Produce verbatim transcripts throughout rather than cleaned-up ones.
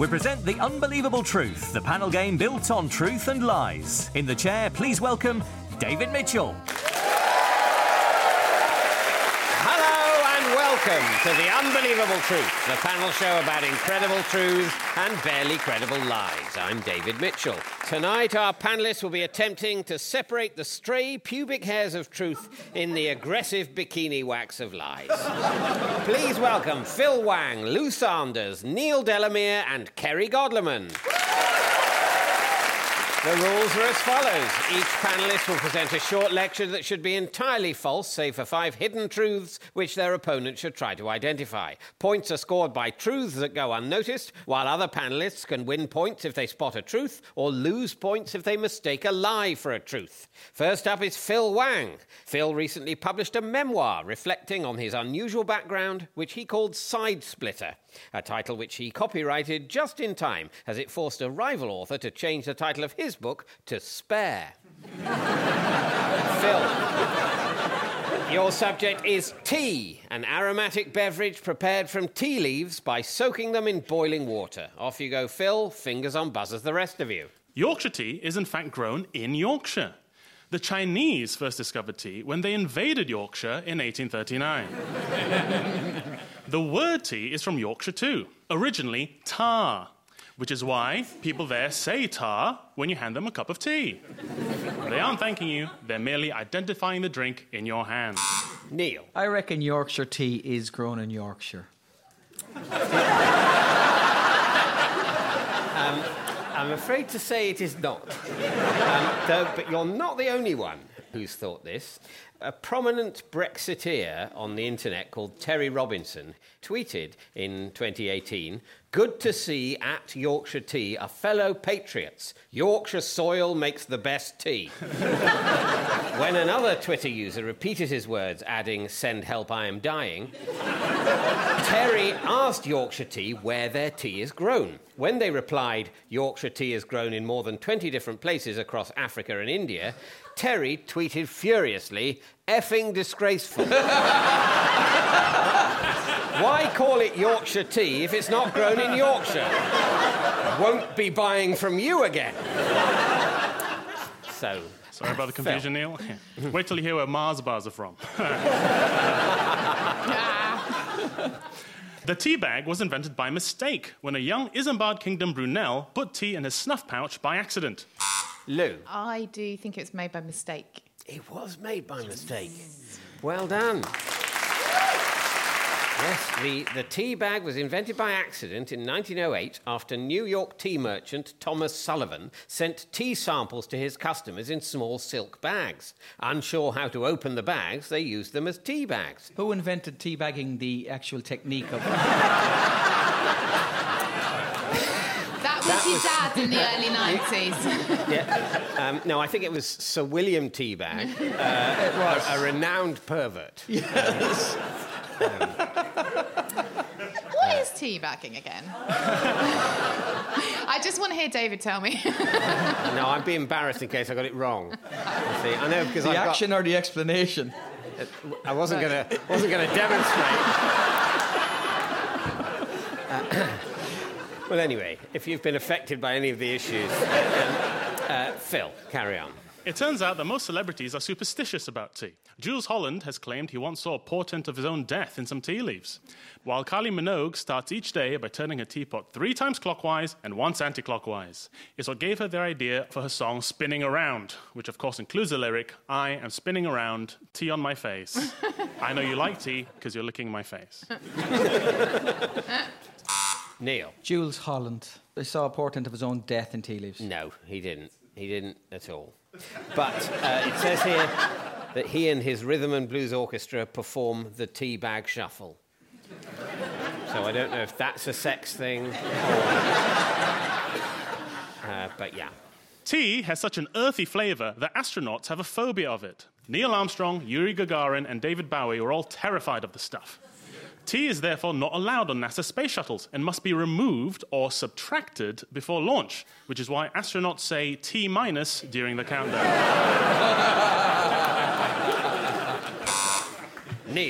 we present The Unbelievable Truth, the panel game built on truth and lies. In the chair, please welcome David Mitchell. Welcome to The Unbelievable Truth, the panel show about incredible truths and barely credible lies. I'm David Mitchell. Tonight, our panellists will be attempting to separate the stray pubic hairs of truth in the aggressive bikini wax of lies. Please welcome Phil Wang, Lou Sanders, Neil Delamere and Kerry Godleman. The rules are as follows. Each panellist will present a short lecture that should be entirely false, save for five hidden truths which their opponent should try to identify. Points are scored by truths that go unnoticed, while other panellists can win points if they spot a truth or lose points if they mistake a lie for a truth. First up is Phil Wang. Phil recently published a memoir reflecting on his unusual background, which he called Side Splitter, a title which he copyrighted just in time as it forced a rival author to change the title of his book to Spare. Phil, your subject is tea, an aromatic beverage prepared from tea leaves by soaking them in boiling water. Off you go, Phil. Fingers on buzzers, the rest of you. Yorkshire tea is in fact grown in Yorkshire. The Chinese first discovered tea when they invaded Yorkshire in eighteen thirty-nine. The word tea is from Yorkshire too, originally tar, which is why people there say tar when you hand them a cup of tea. They aren't thanking you, they're merely identifying the drink in your hand. Neil. I reckon Yorkshire tea is grown in Yorkshire. um, I'm afraid to say it is not. Um, though, but you're not the only one who's thought this. A prominent Brexiteer on the internet called Terry Robinson tweeted in twenty eighteen, "Good to see at Yorkshire Tea a fellow patriots. Yorkshire soil makes the best tea." When another Twitter user repeated his words, adding, "Send help, I am dying," Terry asked Yorkshire Tea where their tea is grown. When they replied, "Yorkshire tea is grown in more than twenty different places across Africa and India," Terry tweeted furiously, "Effing disgraceful." Why call it Yorkshire tea if it's not grown in Yorkshire? Won't be buying from you again. So... Sorry about the confusion, Neil. Wait till you hear where Mars bars are from. The tea bag was invented by mistake when a young Isambard Kingdom Brunel put tea in his snuff pouch by accident. Lou? I do think it was made by mistake. It was made by mistake. Well done. Yes, the, the tea bag was invented by accident in nineteen oh eight after New York tea merchant Thomas Sullivan sent tea samples to his customers in small silk bags. Unsure how to open the bags, they used them as tea bags. Who invented tea bagging, the actual technique of... That was That your was- dad in the early nineties. Yeah. Um, no, I think it was Sir William Teabag, uh, It was. a, a renowned pervert. Yes. What is teabagging again? I just want to hear David tell me. No, I'd be embarrassed in case I got it wrong. You see, I know because The I've got- action or the explanation? I wasn't going to wasn't going to demonstrate. Uh, well, anyway, if you've been affected by any of the issues, uh, uh, Phil, carry on. It turns out that most celebrities are superstitious about tea. Jules Holland has claimed he once saw a portent of his own death in some tea leaves, while Kylie Minogue starts each day by turning her teapot three times clockwise and once anti-clockwise. It's what gave her the idea for her song Spinning Around, which of course includes the lyric, "I am spinning around, tea on my face. I know you like tea because you're licking my face." Neil. Jules Holland. I saw a portent of his own death in tea leaves. No, he didn't. He didn't at all. But uh, it says here that he and his rhythm and blues orchestra perform the tea bag shuffle. So I don't know if that's a sex thing or... Uh, but yeah. Tea has such an earthy flavour that astronauts have a phobia of it. Neil Armstrong, Yuri Gagarin and David Bowie were all terrified of the stuff. Tea is therefore not allowed on NASA space shuttles and must be removed or subtracted before launch, which is why astronauts say T minus during the countdown. Neil.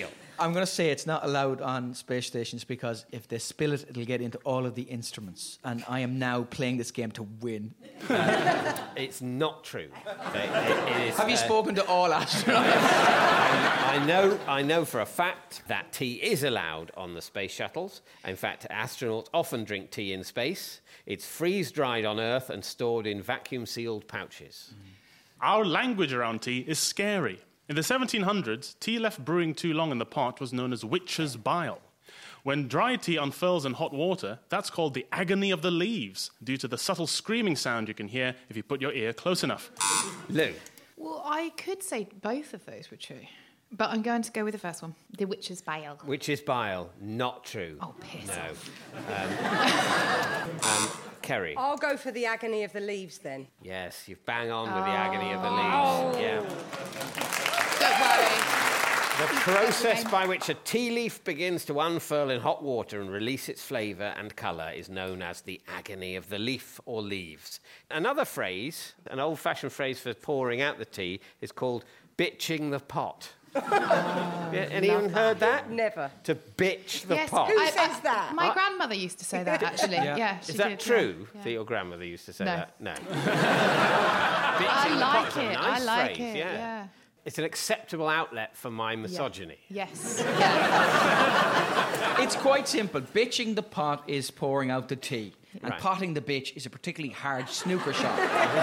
I'm going to say it's not allowed on space stations because if they spill it, it'll get into all of the instruments. And I am now playing this game to win. Uh, it's not true. It, it, it is, Have you uh, spoken to all astronauts? I, I know, I know for a fact that tea is allowed on the space shuttles. In fact, astronauts often drink tea in space. It's freeze-dried on Earth and stored in vacuum-sealed pouches. Our language around tea is scary. In the seventeen hundreds, tea left brewing too long in the pot was known as witch's bile. When dry tea unfurls in hot water, that's called the agony of the leaves, due to the subtle screaming sound you can hear if you put your ear close enough. Lou? Well, I could say both of those were true. But I'm going to go with the first one, the witch's bile. Witch's bile, not true. Oh, piss No. off. Um, um, Kerry? I'll go for the agony of the leaves then. Yes, you've bang on with the agony of the leaves. Yeah. Don't worry. The process by which a tea leaf begins to unfurl in hot water and release its flavour and colour is known as the agony of the leaf or leaves. Another phrase, an old-fashioned phrase for pouring out the tea, is called bitching the pot. Oh, yeah, anyone heard that? Never. To bitch the yes, pot. Who I- says I- that? My What? grandmother used to say that, actually. Yeah. yeah. she Is that did, true yeah. that your grandmother used to say No. that? No. I Bitching the like pot's a it. nice I like phrase, it. yeah. Yeah. It's an acceptable outlet for my misogyny. Yes. Yeah. It's quite simple. Bitching the pot is pouring out the tea. And Right. potting the bitch is a particularly hard snooker shot.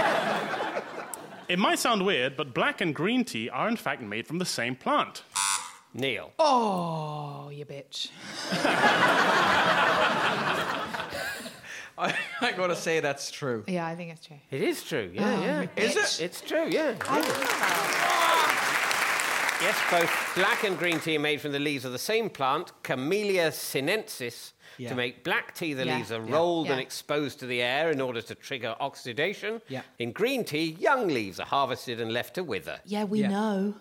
It might sound weird, but black and green tea are in fact made from the same plant. Neil? Oh, you bitch. I, I got to say that's true. Yeah, I think it's true. It is true, yeah, Oh, yeah. you Is bitch. it? It's true, yeah. Yes, both black and green tea are made from the leaves of the same plant, Camellia sinensis. Yeah. To make black tea, the Yeah. leaves are Yeah. rolled and Yeah. exposed to the air in order to trigger oxidation. Yeah. In green tea, young leaves are harvested and left to wither. Yeah, we Yeah. know.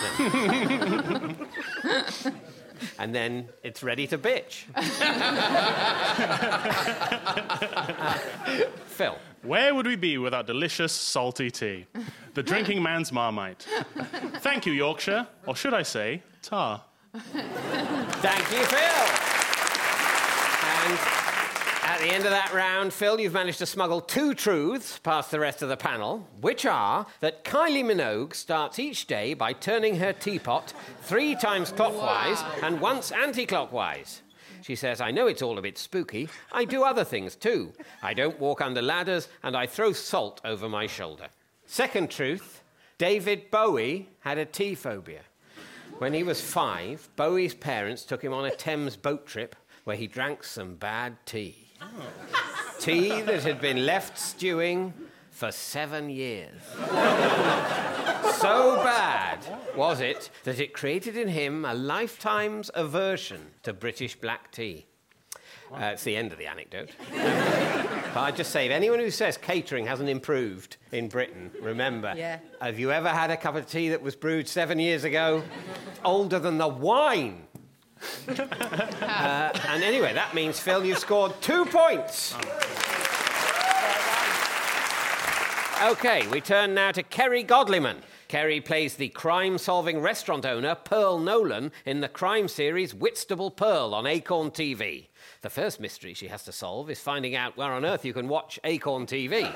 And then it's ready to bitch. Phil? Where would we be without delicious, salty tea? The drinking man's Marmite. Thank you, Yorkshire. Or should I say, tar. Thank you, Phil. And at the end of that round, Phil, you've managed to smuggle two truths past the rest of the panel, which are that Kylie Minogue starts each day by turning her teapot three times clockwise Wow. and once anti-clockwise. She says, I know it's all a bit spooky. I do other things too. I don't walk under ladders and I throw salt over my shoulder. Second truth, David Bowie had a tea phobia. When he was five, Bowie's parents took him on a Thames boat trip where he drank some bad tea. Oh. Tea that had been left stewing for seven years. So bad was it that it created in him a lifetime's aversion to British black tea. Uh, it's the end of the anecdote. But I just say, if anyone who says catering hasn't improved in Britain, remember, Yeah. have you ever had a cup of tea that was brewed seven years ago? Older than the wine. uh, and anyway, that means, Phil, you've scored two points. OK, we turn now to Kerry Godliman. Kerry plays the crime-solving restaurant owner, Pearl Nolan, in the crime series Whitstable Pearl on Acorn T V. The first mystery she has to solve is finding out where on earth you can watch Acorn T V.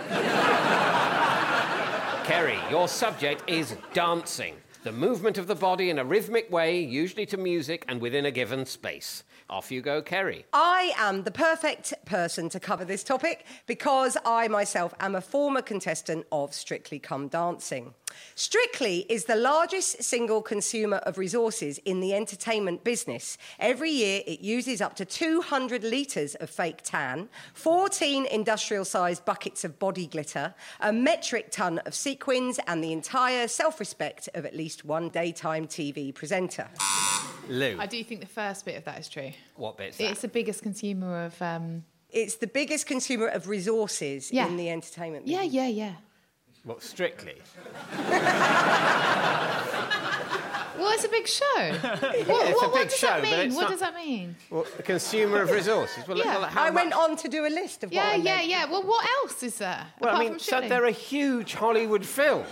Kerry, your subject is dancing. The movement of the body in a rhythmic way, usually to music and within a given space. Off you go, Kerry. I am the perfect person to cover this topic because I myself am a former contestant of Strictly Come Dancing. Strictly is the largest single consumer of resources in the entertainment business. Every year it uses up to two hundred litres of fake tan, fourteen industrial-sized buckets of body glitter, a metric tonne of sequins and the entire self-respect of at least one daytime T V presenter. Lou. I do think the first bit of that is true. What bit's that? It's the biggest consumer of... Um... It's the biggest consumer of resources Yeah. in the entertainment Yeah, business. yeah, yeah. What, Strictly? Well, it's a big show. what it's what, a what big does show, that but mean? it's What not- does that mean? Well, the consumer of resources. Well, Yeah. well, how I much- went on to do a list of what Yeah, I yeah, meant. yeah. Well, what else is there? Well, I apart mean, from so shooting? there are huge Hollywood films.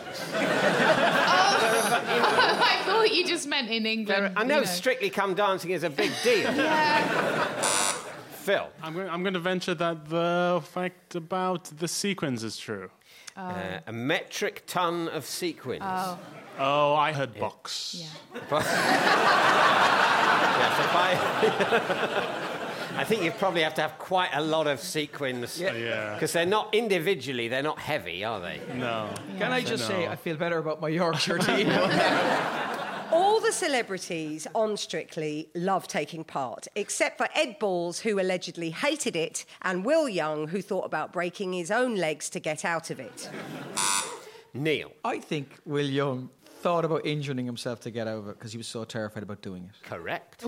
I thought you just meant in There England. are- I know, you Strictly Come Dancing is a big deal. Yeah. Phil, I'm going, I'm going to venture that the fact about the sequins is true. uh, a metric ton of sequins. Oh, Oh, I heard box. yeah. Yes, if I... I think you probably have to have quite a lot of sequins. Yeah. Because they're not individually, they're not heavy, are they? No. Can I just say No. I feel better about my Yorkshire team? All the celebrities on Strictly love taking part, except for Ed Balls, who allegedly hated it, and Will Young, who thought about breaking his own legs to get out of it. Neil, I think Will Young thought about injuring himself to get out of it because he was so terrified about doing it. correct.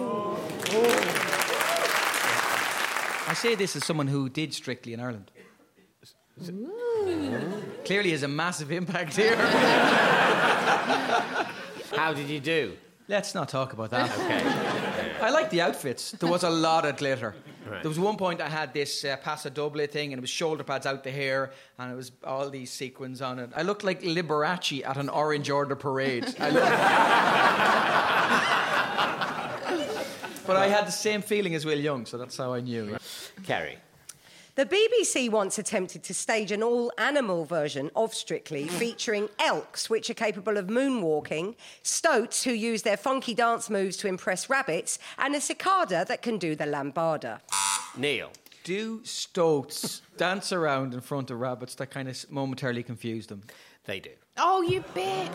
I say this as someone who did Strictly in Ireland. Clearly has a massive impact here. How did you do? Let's not talk about that. Okay. I like the outfits. There was a lot of glitter. Right. There was one point I had this uh, Paso Doble thing, and it was shoulder pads out the hair, and it was all these sequins on it. I looked like Liberace at an Orange Order parade. I looked... But I had the same feeling as Will Young, so that's how I knew. Kerry. The B B C once attempted to stage an all-animal version of Strictly featuring elks, which are capable of moonwalking, stoats, who use their funky dance moves to impress rabbits, and a cicada that can do the lambada. Neil. Do stoats dance around in front of rabbits? That kind of momentarily confused them. They do. Oh, you bitch.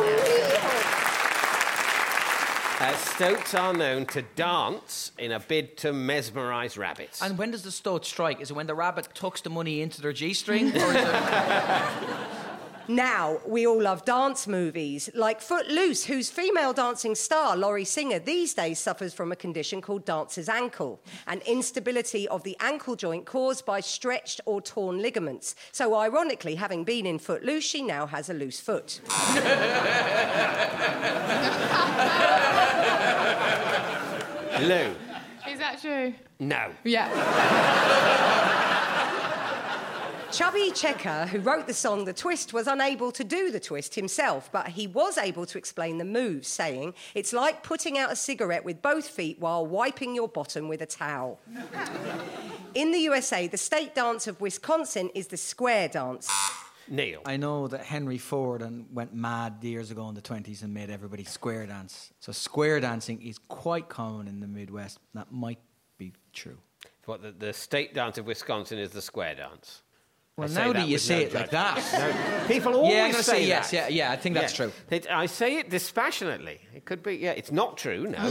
Uh, stoats are known to dance in a bid to mesmerise rabbits. And when does the stoat strike? Is it when the rabbit tucks the money into their G-string? Or is it... Now, we all love dance movies, like Footloose, whose female dancing star, Laurie Singer, these days suffers from a condition called dancer's ankle, an instability of the ankle joint caused by stretched or torn ligaments. So, ironically, having been in Footloose, she now has a loose foot. Lou. Is that true? No. Yeah. Chubby Checker, who wrote the song The Twist, was unable to do the twist himself, but he was able to explain the moves, saying, "It's like putting out a cigarette with both feet while wiping your bottom with a towel." In the U S A, the state dance of Wisconsin is the square dance. Neil. I know that Henry Ford and went mad years ago in the twenties and made everybody square dance. So square dancing is quite common in the Midwest. That might be true. What, the, the state dance of Wisconsin is the square dance. Well, I say now that that you with say no it like judgment. that. No, people always Yeah, I'm going to say say yes. that. Yeah, yeah, I think that's Yeah. true. It, I say it dispassionately. It could be, yeah, it's not true, no.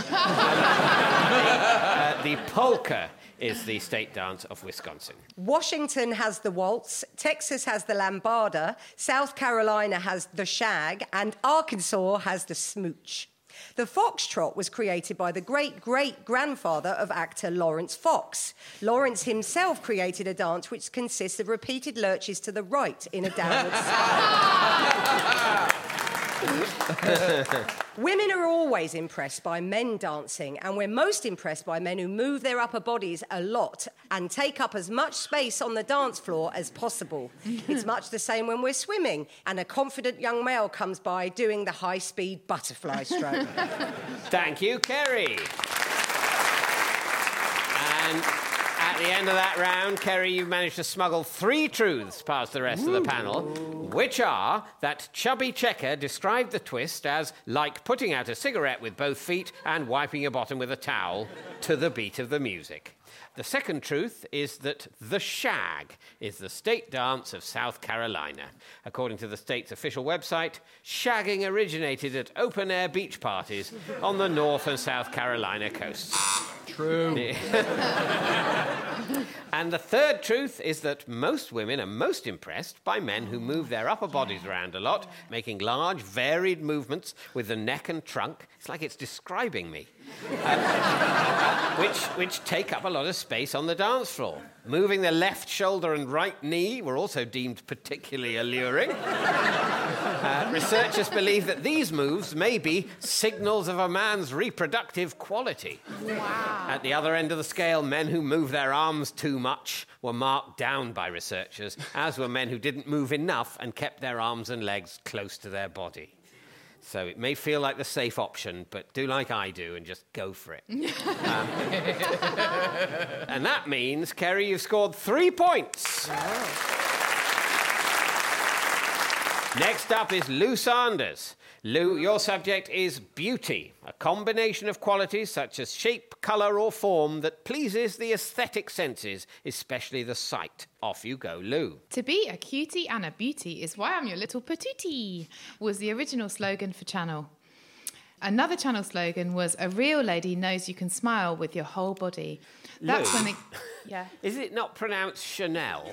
uh, the polka is the state dance of Wisconsin. Washington has the waltz, Texas has the lambada, South Carolina has the shag, and Arkansas has the smooch. The foxtrot was created by the great-great-grandfather of actor Lawrence Fox. Lawrence himself created a dance which consists of repeated lurches to the right in a downward spiral. Women are always impressed by men dancing, and we're most impressed by men who move their upper bodies a lot and take up as much space on the dance floor as possible. It's much the same when we're swimming and a confident young male comes by doing the high-speed butterfly stroke. Thank you, Kerry. And at the end of that round, Kerry, you've managed to smuggle three truths past the rest Ooh. of the panel, which are that Chubby Checker described the twist as like putting out a cigarette with both feet and wiping your bottom with a towel to the beat of the music. The second truth is that the shag is the state dance of South Carolina. According to the state's official website, shagging originated at open-air beach parties on the North and South Carolina coasts. True. And the third truth is that most women are most impressed by men who move their upper bodies around a lot, making large, varied movements with the neck and trunk. It's like it's describing me. Um, which, which take up a lot of space on the dance floor. Moving the left shoulder and right knee were also deemed particularly alluring. Uh, researchers believe that these moves may be signals of a man's reproductive quality. Wow. At the other end of the scale, men who move their arms too much were marked down by researchers, as were men who didn't move enough and kept their arms and legs close to their body. So it may feel like the safe option, but do like I do and just go for it. um, and that means, Kerry, you've scored three points. Wow. Next up is Lou Sanders. Lou, your subject is beauty, a combination of qualities such as shape, colour or form that pleases the aesthetic senses, especially the sight. Off you go, Lou. To be a cutie and a beauty is why I'm your little patootie, was the original slogan for Channel. Another Channel slogan was, a real lady knows you can smile with your whole body. That's Lou, when they... Yeah. Is it not pronounced Chanel?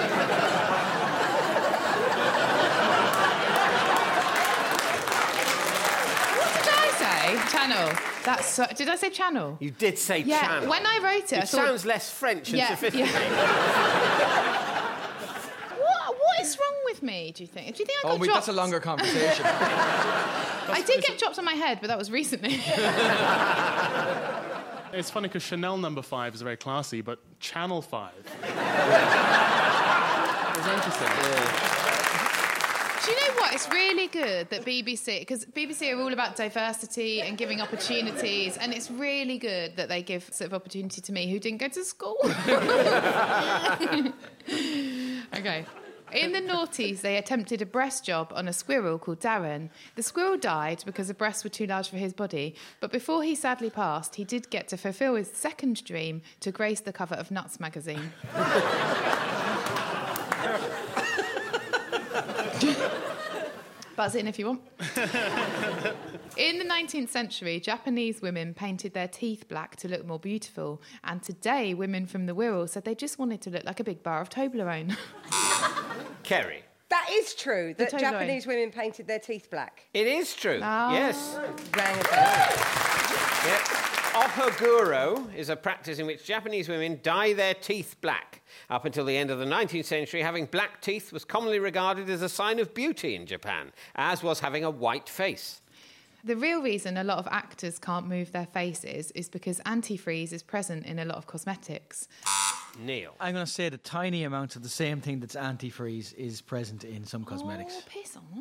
Channel. That's so, did I say channel? You did say yeah, channel. When I wrote it, it I thought... sounds less French and yeah, sophisticated. Yeah. what, what is wrong with me, do you think? Do you think I got oh, wait, dropped? that's a longer conversation. I did get dropped on my head, but that was recently. It's funny because Chanel number five is very classy, but Channel five. It's interesting. Yeah. Do you know what? It's really good that B B C, because B B C are all about diversity and giving opportunities, and it's really good that they give sort of opportunity to me who didn't go to school. Okay. In the noughties, they attempted a breast job on a squirrel called Darren. The squirrel died because the breasts were too large for his body, but before he sadly passed, he did get to fulfil his second dream to grace the cover of Nuts magazine. Buzz in if you want. In the nineteenth century, Japanese women painted their teeth black to look more beautiful, and today women from the Wirral said they just wanted to look like a big bar of Toblerone. Kerry. That is true, that Toblerone. Japanese women painted their teeth black. It is true, Oh. yes. Rang a bell. Yep. Ohaguro is a practice in which Japanese women dye their teeth black. Up until the end of the nineteenth century, having black teeth was commonly regarded as a sign of beauty in Japan, as was having a white face. The real reason a lot of actors can't move their faces is because antifreeze is present in a lot of cosmetics. Neil. I'm going to say the tiny amount of the same thing that's antifreeze is present in some cosmetics. Oh, piss off.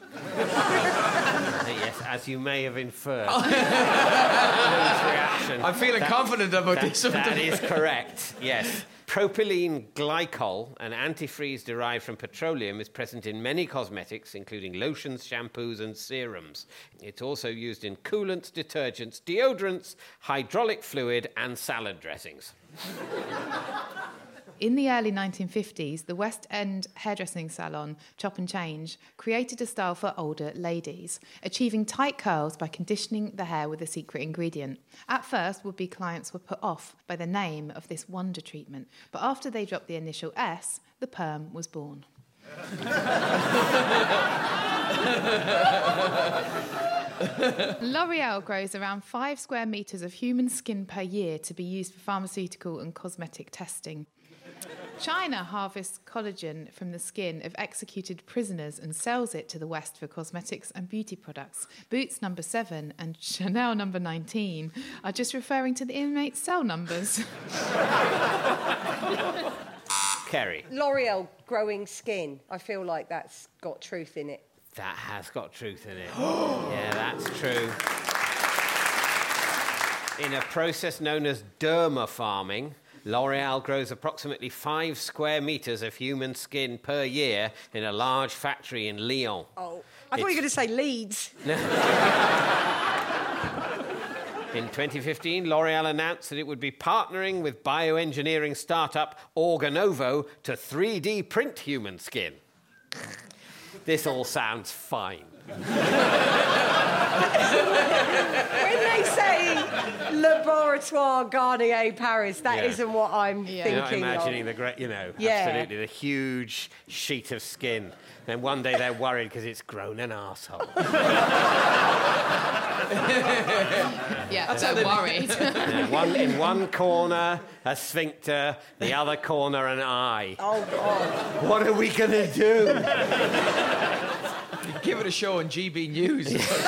Yes, as you may have inferred. Lou's reaction. I'm feeling That- confident about that, this. That is correct, yes. Propylene glycol, an antifreeze derived from petroleum, is present in many cosmetics, including lotions, shampoos and serums. It's also used in coolants, detergents, deodorants, hydraulic fluid and salad dressings. In the early nineteen fifties, the West End hairdressing salon, Chop and Change, created a style for older ladies, achieving tight curls by conditioning the hair with a secret ingredient. At first, would-be clients were put off by the name of this wonder treatment, but after they dropped the initial S, the perm was born. L'Oreal grows around five square metres of human skin per year to be used for pharmaceutical and cosmetic testing. China harvests collagen from the skin of executed prisoners and sells it to the West for cosmetics and beauty products. Boots number seven and Chanel number nineteen are just referring to the inmates' cell numbers. Kerry. L'Oreal growing skin. I feel like that's got truth in it. That has got truth in it. Yeah, that's true. In a process known as derma farming, L'Oreal grows approximately five square metres of human skin per year in a large factory in Lyon. Oh, I thought you were going to say Leeds. In twenty fifteen, L'Oreal announced that it would be partnering with bioengineering startup Organovo to three D print human skin. This all sounds fine. When they say Laboratoire Garnier Paris. That Yeah. isn't what I'm Yeah. You're not thinking imagining of. the great, you know, Yeah. absolutely, the huge sheet of skin. Then one day they're worried because it's grown an arsehole. Yeah, so worried. Yeah, one, in one corner, a sphincter, the other corner, an eye. Oh, God. What are we going to do? Give it a show on G B News.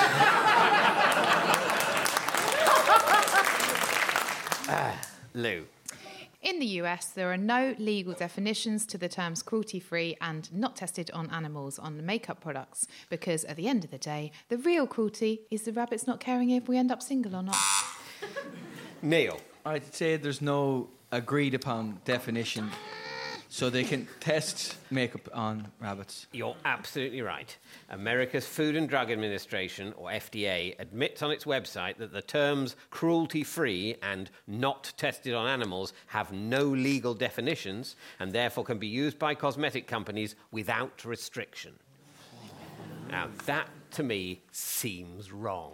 Lou. In the U S, there are no legal definitions to the terms cruelty-free and not tested on animals on makeup products because, at the end of the day, the real cruelty is the rabbits not caring if we end up single or not. Neil. I'd say there's no agreed upon definition, so they can test makeup on rabbits. You're absolutely right. America's Food and Drug Administration, or F D A, admits on its website that the terms cruelty-free and not tested on animals have no legal definitions and therefore can be used by cosmetic companies without restriction. Now, that, to me, seems wrong.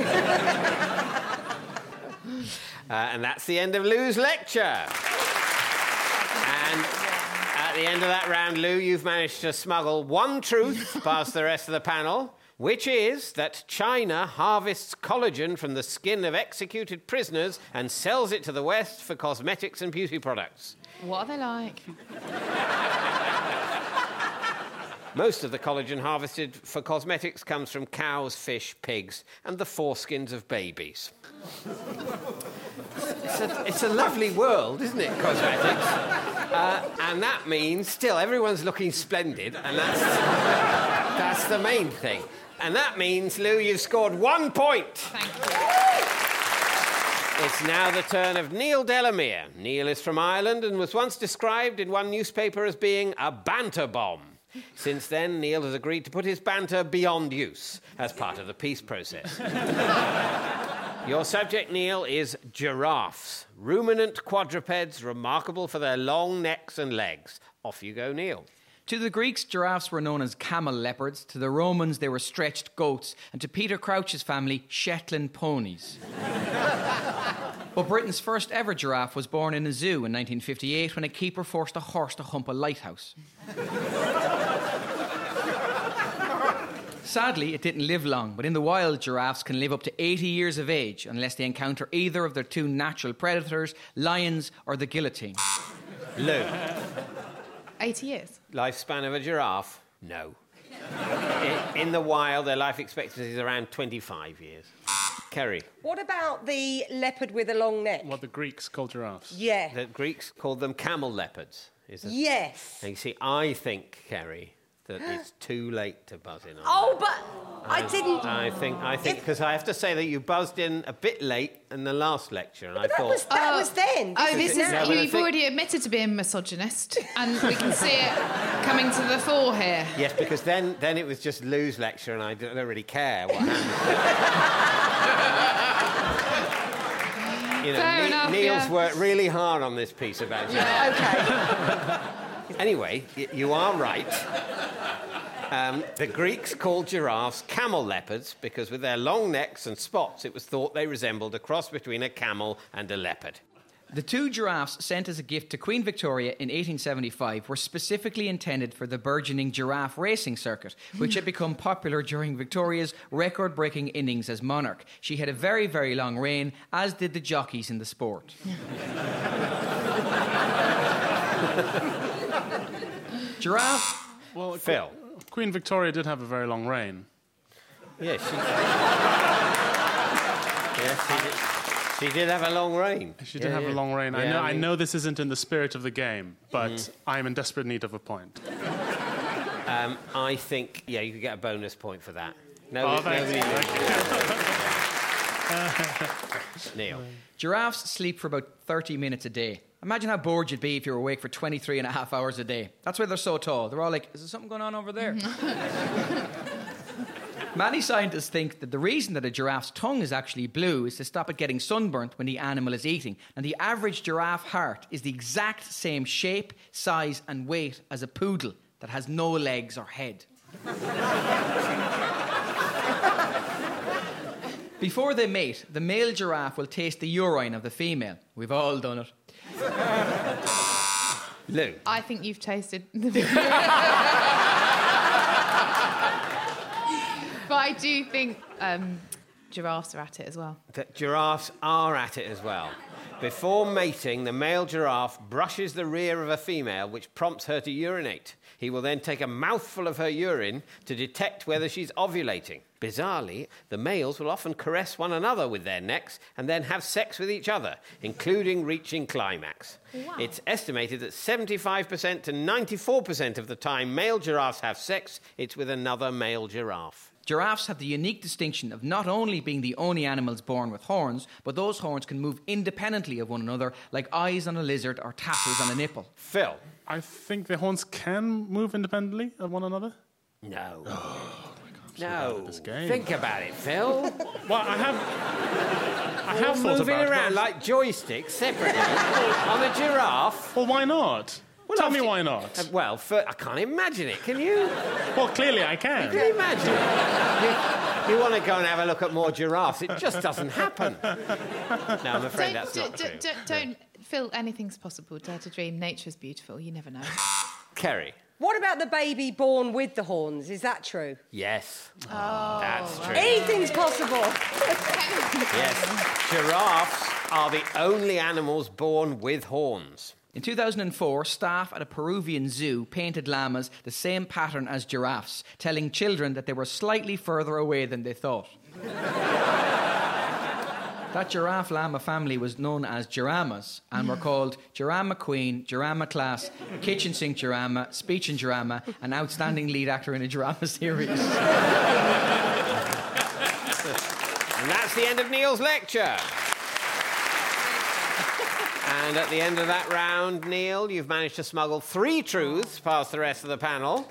uh, and that's the end of Lou's lecture. And at the end of that round, Lou, you've managed to smuggle one truth past the rest of the panel, which is that China harvests collagen from the skin of executed prisoners and sells it to the West for cosmetics and beauty products. What are they like? Most of the collagen harvested for cosmetics comes from cows, fish, pigs, and the foreskins of babies. It's a, it's a lovely world, isn't it, cosmetics? Uh, and that means still everyone's looking splendid, and that's, that's the main thing. And that means, Lou, you've scored one point. Thank you. It's now the turn of Neil Delamere. Neil is from Ireland and was once described in one newspaper as being a banter bomb. Since then, Neil has agreed to put his banter beyond use as part of the peace process. Your subject, Neil, is giraffes. Ruminant quadrupeds remarkable for their long necks and legs. Off you go, Neil. To the Greeks, giraffes were known as camel leopards. To the Romans, they were stretched goats. And to Peter Crouch's family, Shetland ponies. But Britain's first ever giraffe was born in a zoo in nineteen fifty-eight when a keeper forced a horse to hump a lighthouse. Sadly, it didn't live long, but in the wild, giraffes can live up to eighty years of age unless they encounter either of their two natural predators, lions or the guillotine. Lou. eighty years. Lifespan of a giraffe? No. in, in the wild, their life expectancy is around twenty-five years. Kerry. What about the leopard with a long neck? What the Greeks call giraffes. Yeah. The Greeks called them camel leopards. Is it? Yes. And you see, I think, Kerry, that it's too late to buzz in on Oh, that. but I didn't... I think, I think, If- because I have to say that you buzzed in a bit late in the last lecture, and I That thought... was, that was then. Oh, this is... No, but I You've think- already admitted to being misogynist, and we can see it coming to the fore here. Yes, because then, then it was just Lou's lecture, and I don't, don't really care what happened. you know, Fair Ne- enough, Neil's yeah. worked really hard on this piece about giraffes. Okay. Anyway, y- you are right. Um, the Greeks called giraffes camel leopards because with their long necks and spots, it was thought they resembled a cross between a camel and a leopard. The two giraffes sent as a gift to Queen Victoria in eighteen seventy-five were specifically intended for the burgeoning giraffe racing circuit, which had become popular during Victoria's record-breaking innings as monarch. She had a very, very long reign, as did the jockeys in the sport. Giraffe... Well, Phil. Queen Victoria did have a very long reign. Yes, she, yes, she, did. she did have a long reign. She did Yeah, have yeah. a long reign. I Yeah, know. I I, mean- know this isn't in the spirit of the game, but I am in desperate need of a point. Um, I think, yeah, you could get a bonus point for that. No, Oh, thanks. nobody Neil. Giraffes sleep for about thirty minutes a day. Imagine how bored you'd be if you were awake for twenty-three and a half hours a day. That's why they're so tall. They're all like, is there something going on over there? Many scientists think that the reason that a giraffe's tongue is actually blue is to stop it getting sunburnt when the animal is eating. And the average giraffe heart is the exact same shape, size and weight as a poodle that has no legs or head. Before they mate, the male giraffe will taste the urine of the female. We've all done it. Lou. I think you've tasted the But I do think um, giraffes are at it as well. That giraffes are at it as well. Before mating, the male giraffe brushes the rear of a female, which prompts her to urinate. He will then take a mouthful of her urine to detect whether she's ovulating. Bizarrely, the males will often caress one another with their necks and then have sex with each other, including reaching climax. Wow. It's estimated that seventy-five percent to ninety-four percent of the time male giraffes have sex, it's with another male giraffe. Giraffes have the unique distinction of not only being the only animals born with horns, but those horns can move independently of one another, like eyes on a lizard or tassels on a nipple. Phil? I think the horns can move independently of one another. No. Oh, my God, I'm so No. bad at this game. Think about it, Phil. Well, I have... I have thought moving about around it. like joysticks separately on a giraffe. Well, why not? Well, Tell me obviously- why not. Uh, well, for, I can't imagine it. Can you? Well, clearly I can. Can you imagine it? You, you want to go and have a look at more giraffes? It just doesn't happen. No, I'm afraid Don't, that's d- not d- true. d- don't feel anything's possible. Dare to dream. Nature's beautiful. You never know. Kerry? What about the baby born with the horns? Is that true? Yes. Oh, That's true. Anything's possible. Yes. Giraffes are the only animals born with horns. In two thousand four, staff at a Peruvian zoo painted llamas the same pattern as giraffes, telling children that they were slightly further away than they thought. That giraffe llama family was known as Giramas and were called Girama Queen, Girama Class, Kitchen Sink Girama, Speech and Girama, and Outstanding Lead Actor in a Girama Series. And that's the end of Neil's lecture. And at the end of that round, Neil, you've managed to smuggle three truths past the rest of the panel.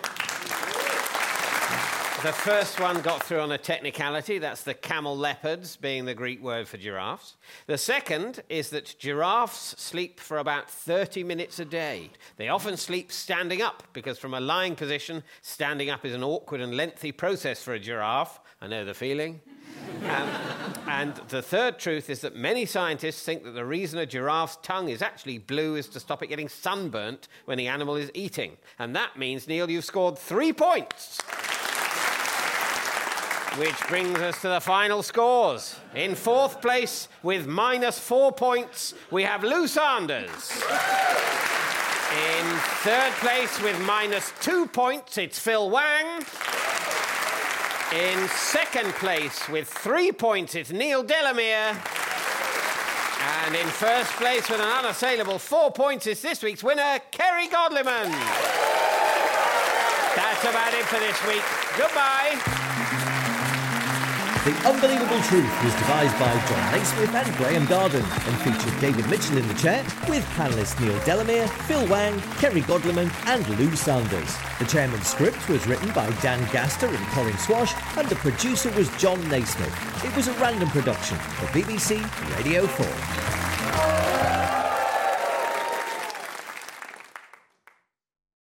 The first one got through on a technicality. That's the camel leopards being the Greek word for giraffes. The second is that giraffes sleep for about thirty minutes a day. They often sleep standing up because from a lying position, standing up is an awkward and lengthy process for a giraffe. I know the feeling. Um, and the third truth is that many scientists think that the reason a giraffe's tongue is actually blue is to stop it getting sunburnt when the animal is eating. And that means, Neil, you've scored three points. Which brings us to the final scores. In fourth place, with minus four points, we have Lou Sanders. In third place, with minus two points, it's Phil Wang. In second place, with three points, it's Neil Delamere. And in first place, with an unassailable four points, it's this week's winner, Kerry Godliman. That's about it for this week. Goodbye. The Unbelievable Truth was devised by John Naismith and Graham Garden and featured David Mitchell in the chair with panellists Neil Delamere, Phil Wang, Kerry Godliman and Lou Sanders. The chairman's script was written by Dan Gaster and Colin Swash and the producer was John Naismith. It was a random production for B B C Radio four.